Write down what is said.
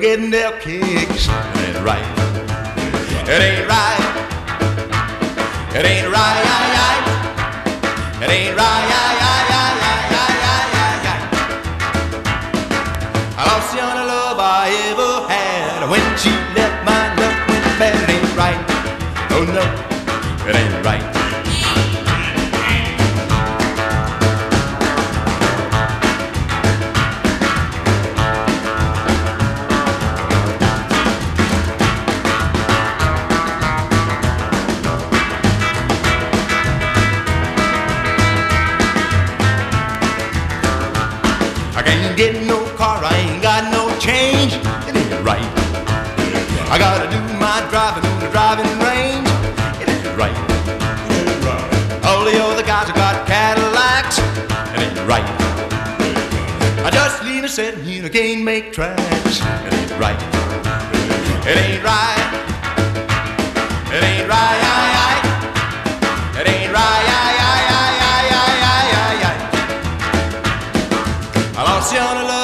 getting their kicks. It ain't right. It ain't right. It ain't right. It ain't right. I lost the only love I ever had. When she left, my luck went bad. It ain't right. Oh no, it ain't right. I can't get no car, I ain't got no change. It ain't right. I gotta do my driving on the driving range. It ain't right. All the other guys have got Cadillacs. It ain't right. I just leave a sitting here, I can't make tracks. It ain't right. It ain't right. It ain't right. It ain't right. I lost you on a love.